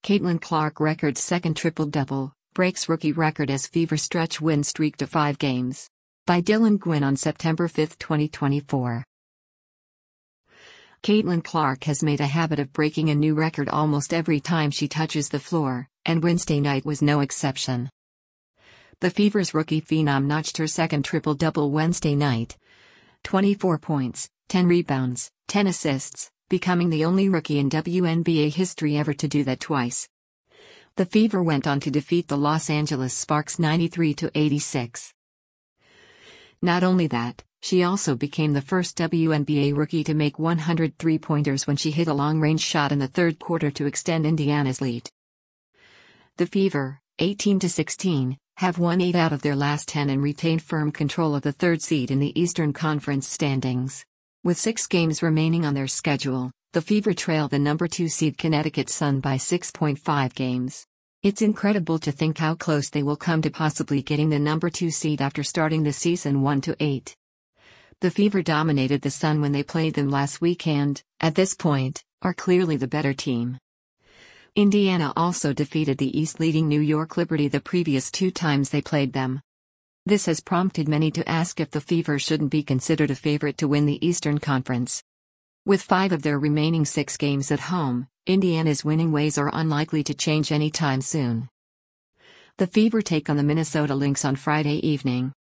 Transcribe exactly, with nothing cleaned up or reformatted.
Caitlin Clark records second triple-double, breaks rookie record as Fever stretch win streak to five games. By Dylan Gwynn on September fifth, twenty twenty-four. Caitlin Clark has made a habit of breaking a new record almost every time she touches the floor, and Wednesday night was no exception. The Fever's rookie phenom notched her second triple-double Wednesday night. twenty-four points, ten rebounds, ten assists, becoming the only rookie in W N B A history ever to do that twice. The Fever went on to defeat the Los Angeles Sparks ninety-three to eighty-six. Not only that, she also became the first W N B A rookie to make one hundred three-pointers when she hit a long-range shot in the third quarter to extend Indiana's lead. The Fever, eighteen to sixteen, have won eight out of their last ten and retained firm control of the third seed in the Eastern Conference standings. With six games remaining on their schedule, the Fever trail the number two seed Connecticut Sun by six point five games. It's incredible to think how close they will come to possibly getting the number two seed after starting the season one to eight. The Fever dominated the Sun when they played them last week and, at this point, are clearly the better team. Indiana also defeated the East-leading New York Liberty the previous two times they played them. This has prompted many to ask if the Fever shouldn't be considered a favorite to win the Eastern Conference. With five of their remaining six games at home, Indiana's winning ways are unlikely to change anytime soon. The Fever take on the Minnesota Lynx on Friday evening.